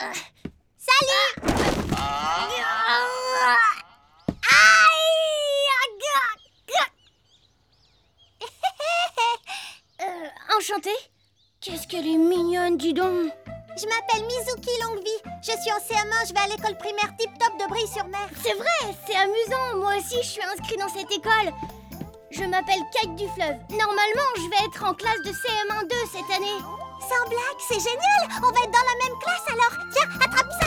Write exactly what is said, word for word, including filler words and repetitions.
Salut. euh, Enchantée. Qu'est-ce qu'elle est mignonne, dis donc. Je m'appelle Mizuki Longuevie. Je suis en C M un, je vais à l'école primaire Tip Top de Brie-sur-Mer. C'est vrai, c'est amusant. Moi aussi, je suis inscrite dans cette école. Je m'appelle Kate du Fleuve. Normalement, je vais être en classe de C M un deux cette année. Sans blague, c'est génial. On va être dans la même classe alors. Tiens, attrape ça.